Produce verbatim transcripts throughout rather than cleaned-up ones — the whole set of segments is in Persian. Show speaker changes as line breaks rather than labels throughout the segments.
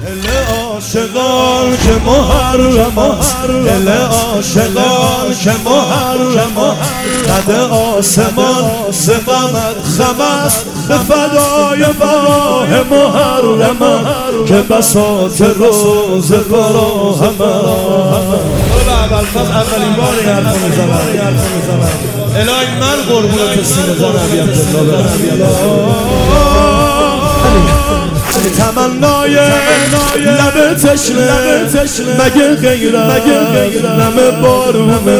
دل عاشقان که محرم است، دل عاشقان که محرم است، قد آسمان ز غمت خم است، به فدای ماه محرم است که بساط روز فراهم است. اولین بار این حرف رو میزنم. الهی من قربونت سینه زن ابی عبدالله تمنای لب تشنه مگه غیرت نم بارومه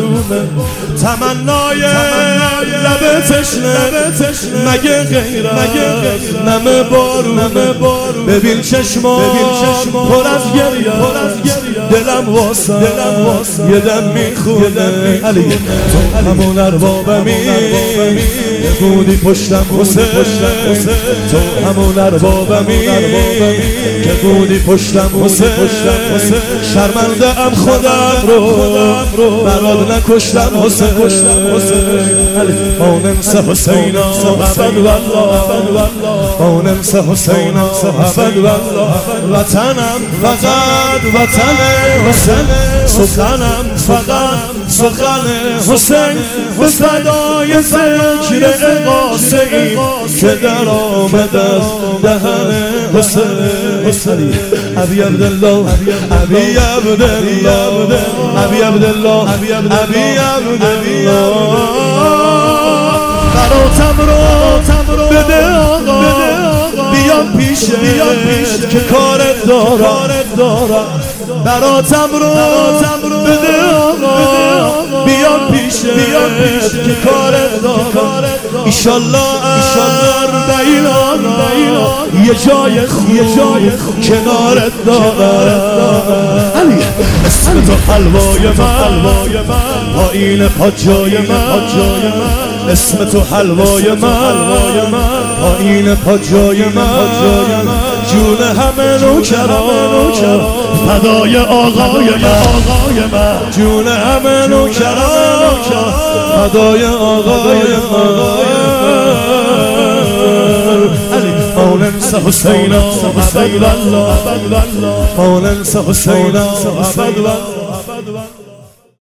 تمنای لب تشنه مگه غیرت نم بارومه ببین چشما پر از گریه دلم واسه یه دم میخونه علی تو همون اربابمی بودی پشتم حسین تو همون اربابمی که بودی پشتم حسین شرمنده ام خودم رو برات نکشتم حسین آنمس حسینا ابد والله آنمس حسینا ابد والله وطنم فقط وطن حسین سخنم فقط سخن حسین به فدای ذکر قاسمی که در آمد از دهن حسین ابی عبدالله ابی عبدالله ابی عبدالله ابی عبدالله براتم رو بده آقا بیام پیشت که کارت دارم براتم رو بده آقا بیام پیشت که کارت دارم ایشالله اربعین یه جای خوب کنارت دارم اسم تو حلوای من پایین پا جای من اسم تو حلوای من پایین پا جای من جون همه نوکران فدای آقای من جون همه نوکران فدای آقای من آنمس حسینا ابد والله آنمس حسینا ابد والله